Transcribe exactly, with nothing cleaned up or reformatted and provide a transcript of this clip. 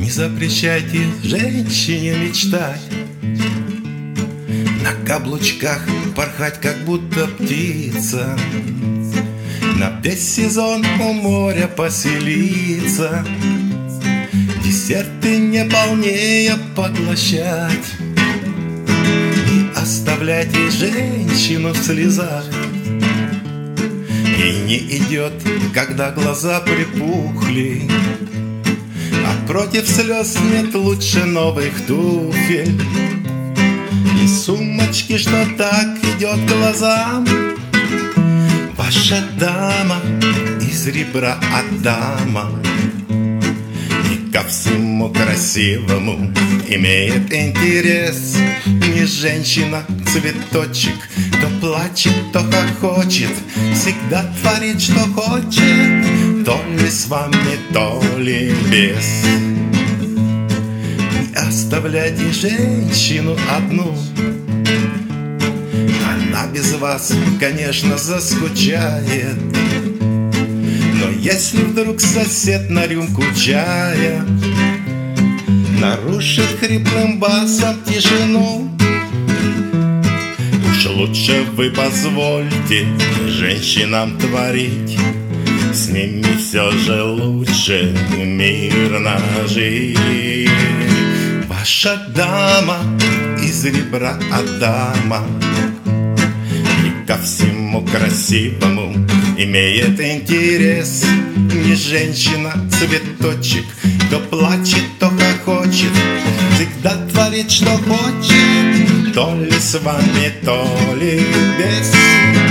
Не запрещайте женщине мечтать, на каблучках порхать, как будто птица, на весь сезон у моря поселиться, десерты не полнее поглощать. Не оставляйте женщину в слезах, ей не идет, когда глаза припухли, а против слез нет лучше новых туфель и сумочки, что так идет глазам. Ваша дама из ребра Адама, и ко всему красивому имеет интерес. Не женщина, цветочек, то плачет, то хохочет, всегда творит, что хочет, то ли с вами, то ли без. Не оставляйте женщину одну, она без вас, конечно, заскучает. Но если вдруг сосед на рюмку чая нарушит хриплым басом тишину, уж лучше вы позвольте женщинам творить, с ними все же лучше мирно жить. Ваша дама из ребра Адама, и ко всему красивому имеет интерес. Не женщина, цветочек, то плачет, то хохочет, всегда творит, что хочет, то ли с вами, то ли без.